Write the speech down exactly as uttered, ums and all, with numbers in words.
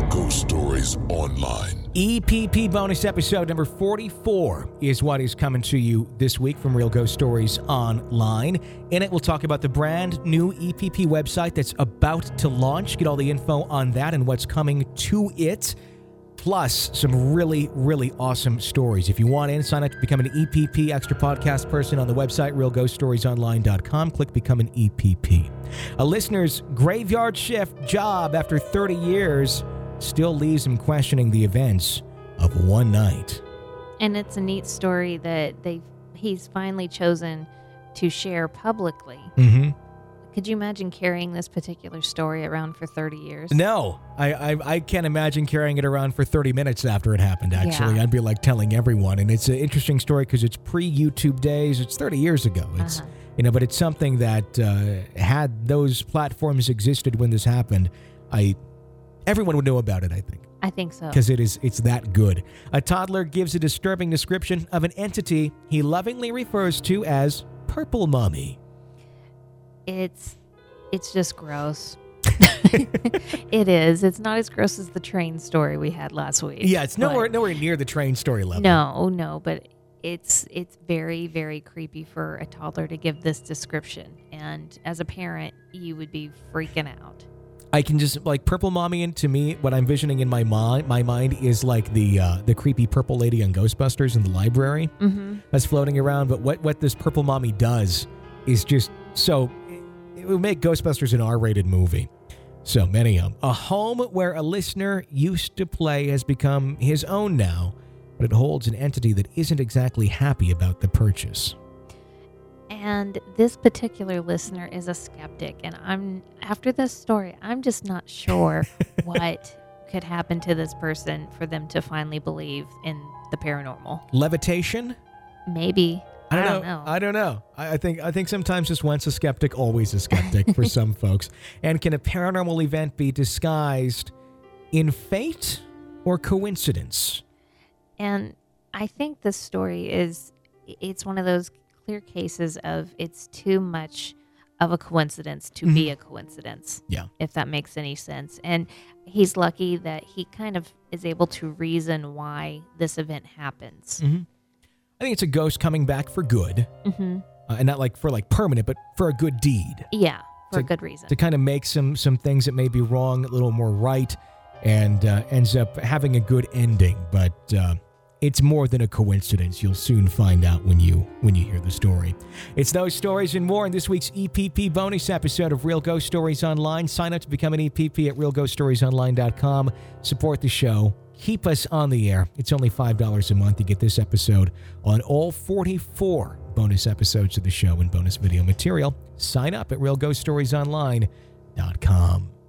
Ghost Stories Online. E P P bonus episode number forty-four is what is coming to you this week from Real Ghost Stories Online. In it, we'll talk about the brand new E P P website that's about to launch. Get all the info on that and what's coming to it. Plus, some really, really awesome stories. If you want in, sign up to become an E P P Extra Podcast person on the website, real ghost stories online dot com. Click Become an E P P. A listener's graveyard shift job after thirty years still leaves him questioning the events of one night. And it's a neat story that they he's finally chosen to share publicly. Mm-hmm. Could you imagine carrying this particular story around for thirty years? No, I, I I can't imagine carrying it around for thirty minutes after it happened, actually. Yeah. I'd be like telling everyone. And it's an interesting story because it's pre-YouTube days. It's thirty years ago. It's, uh-huh. you know, but it's something that uh, had those platforms existed when this happened, I everyone would know about it, I think. I think so. Because it is, it's that good. A toddler gives a disturbing description of an entity he lovingly refers to as Purple Mommy. It's it's just gross. It is. It's not as gross as the train story we had last week. Yeah, it's nowhere but- nowhere near the train story level. No, no, but it's it's very, very creepy for a toddler to give this description. And as a parent, you would be freaking out. I can just, like, Purple Mommy, and to me, what I'm visioning in my mind, my mind is like the uh, the creepy purple lady on Ghostbusters in the library Mm-hmm. that's floating around. But what, what this Purple Mommy does is just so, it would make Ghostbusters an R-rated movie. So many of them. A home where a listener used to play has become his own now, but it holds an entity that isn't exactly happy about the purchase. And this particular listener is a skeptic. And I'm after this story, I'm just not sure what could happen to this person for them to finally believe in the paranormal. Levitation? Maybe. I don't, I don't know. know. I don't know. I, I think I think sometimes just once a skeptic, always a skeptic for some folks. And can a paranormal event be disguised in fate or coincidence? And I think this story is, it's one of those clear cases of it's too much of a coincidence to be a coincidence. Yeah. If that makes any sense. And he's lucky that he kind of is able to reason why this event happens. Mm-hmm. I think it's a ghost coming back for good. Mm-hmm. Uh, and not like for like permanent, but for a good deed. Yeah, for To- a good reason. To kind of make some some things that may be wrong a little more right, and uh, ends up having a good ending. But uh, it's more than a coincidence. You'll soon find out when you when you hear the story. It's those stories and more in this week's E P P bonus episode of Real Ghost Stories Online. Sign up to become an E P P at real ghost stories online dot com. Support the show. Keep us on the air. It's only five dollars a month to get this episode on all forty-four bonus episodes of the show and bonus video material. Sign up at real ghost stories online dot com.